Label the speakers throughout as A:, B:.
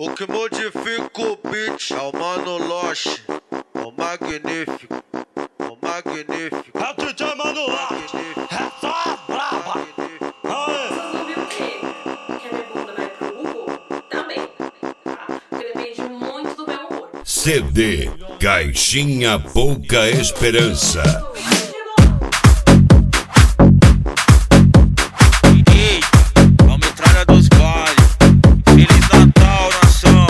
A: O que modifica o beat é o Mano Loche, o magnífico, o magnífico.
B: É o DJ Mano Loche, é só a braba.
C: Sabe o quê? Que a minha bunda vai pro Google? Também, tá? Porque depende muito do meu humor.
D: CD Caixinha Pouca Esperança.
E: Ei, a metralha dos vales. Feliz Natal, nação.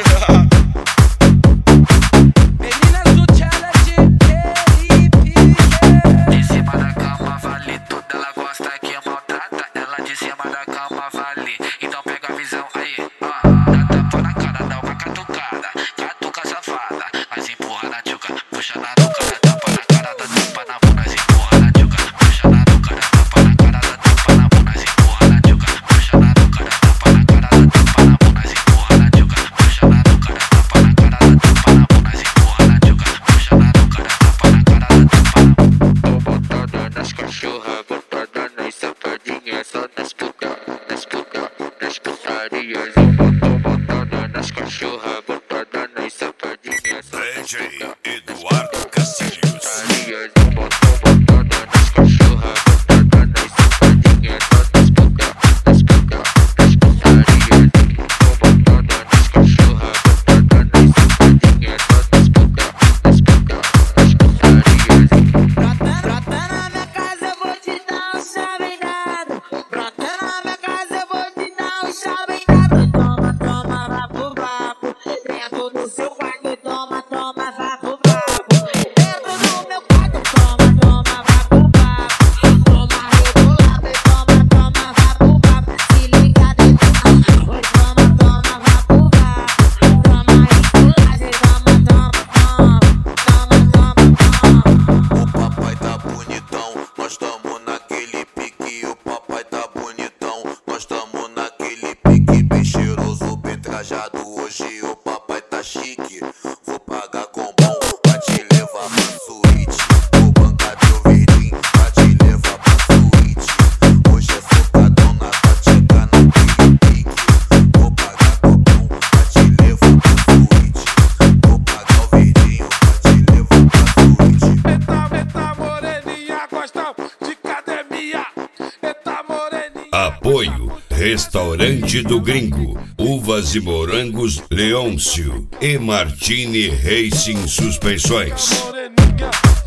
F: Meninas do challenge, Felipe.
G: De cima da cama vale tudo, ela gosta que maltrata. Ela de cima da cama vale, então pega a visão aí. Dá tapa na cara, dá uma catucada, catuca safada. Mas empurra na tchuca, puxa na nuca, dá tapa na cara, dá tapa na bunda. Mas empurra na tchuca, puxa na nuca, dá tapa na cara, dá tapa na bunda. Mas empurra na tchuca, puxa na nuca, dá tapa na cara, dá tapa na bunda. Mas empurra na tchuca, puxa na nuca, dá tapa na cara, dá tapa na bunda. Mas empurra na tchuca, puxa na nuca, dá tapa na cara, dá tapa na bunda. Tô botada nas cachorras, botada nas safadinhas, só nas putas, nas putarias. Tô botada nas cachorras, botada nas safadinhas, só nas
D: DJ Eduardo Castilhos.
G: putarias. Tô botada nas cachorras, botada nas safadinhas, só nas putarias. Tô botada nas cachorras, botada nas safadinhas, só nas putarias.
F: Brota na minha casa, eu vou te dar um chaveirado. Brota na minha casa, eu vou te dar um chaveirado. Toma, toma, vá pro brabo. Dentro do seu quarto, toma, toma, vá pro brabo. Dentro do meu quarto, toma, toma, vá pro brabo. Toma rebolado e toma, toma, vá pro brabo. Se liga dentro, oi, toma, toma, vá pro brabo. Toma rebolado e toma, toma, toma, toma, toma.
H: O papai tá bonitão, nós tamo naquele pique. O papai tá bonitão, nós tamo naquele pique. Bem cheiroso, bem trajado, hoje o papai tá chique. Vou pagar com bom pra te levar pra suíte. Vou bancar teu verdinho pra te levar pra suíte. Hoje é socadão na tática naquele pique. Vou pagar com bom pra te levar pra suíte. Vou pagar o verdinho pra te levar pra suíte.
B: Eita moreninha, gostão de academia. Eita moreninha.
D: Apoio Restaurante do Gringo, Uvas e Morangos Leôncio e Martini Racing Suspensões.
B: Moreninha.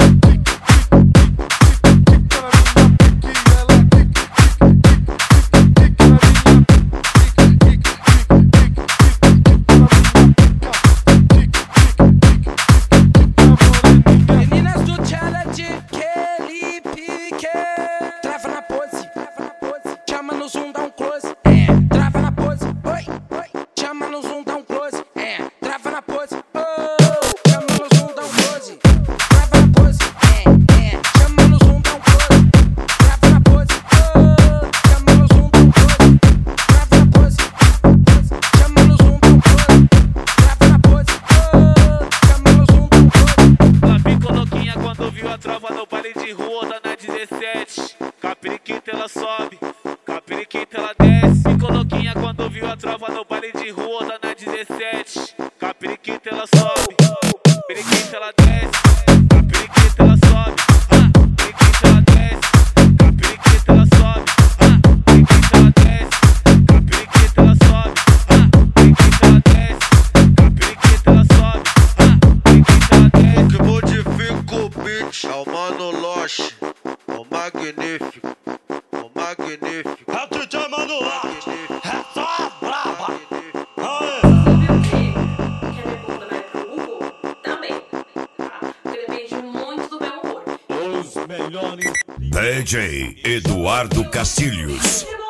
F: Meninas do challenge, Felipe. Trava na pose, chama no zoom, dá um close. Trava na pose, oi, chama no zoom, dá um close. Trava na pose, oh, chama no zoom, dá um close. Trava na pose, chama no zoom, dá um close. Trava na pose, oh, chama no zoom, dá um close. Trava na pose, chama no zoom, dá um close. Trava na pose, oh, chama no zoom, dá um close.
E: Ela ficou louquinha quando viu a trova no baile de rua da na 17. Capiriquita ela sobe, capiriquita ela desce. Ficou louquinha quando viu a trova no baile de rua da na 17. Capiriquita ela sobe, capiriquita ela desce. Capiriquita ela sobe, capiriquita ela desce. Capiriquita ela sobe, capiriquita ela desce. Capiriquita ela sobe, capiriquita ela desce. Capiriquita ela sobe, capiriquita ela desce.
A: O que modifica o beat é o Mano Loche, o magnífico, o magnífico.
B: É o DJ Mano Loche, é só a braba.
C: Sabe o quê? Que a minha bunda vai pro Google? Também, tá? Porque depende muito do meu humor.
B: Os melhores.
D: DJ Eduardo Castilhos.